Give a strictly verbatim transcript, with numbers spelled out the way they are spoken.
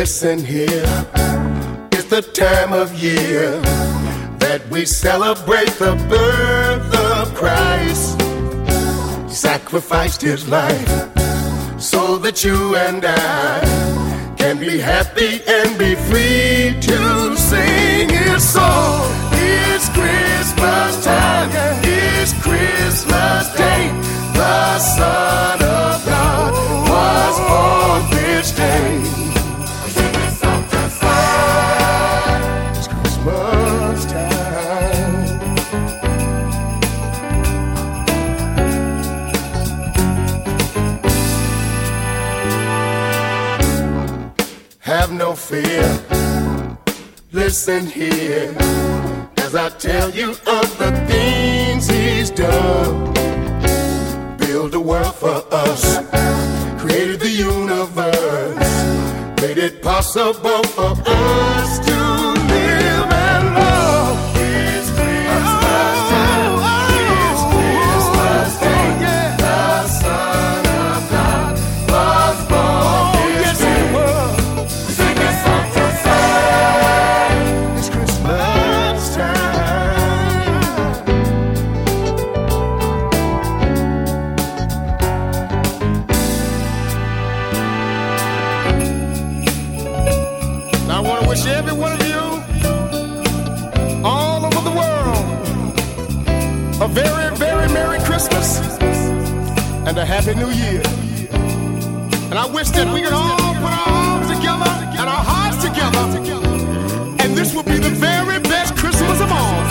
Listen here, it's the time of year that we celebrate the birth of Christ. He sacrificed his life so that you and I can be happy and be free to sing his song. It's Christmas time, it's Christmas Day. The Son of God was born this day. It's Christmas time. Have no fear, listen here as I tell you of the things he's done. Build a world for us, created the universe, made it possible for us to live and love. It's Christmas time, it's Christmas Day. The Son of God was born this day. Sing a song to say, it's Christmas time. Now I want to wish every one of you all over the world a very, very Merry Christmas and a Happy New Year. And I wish that we could all put our arms together and our hearts together, and this will be the very best Christmas of all.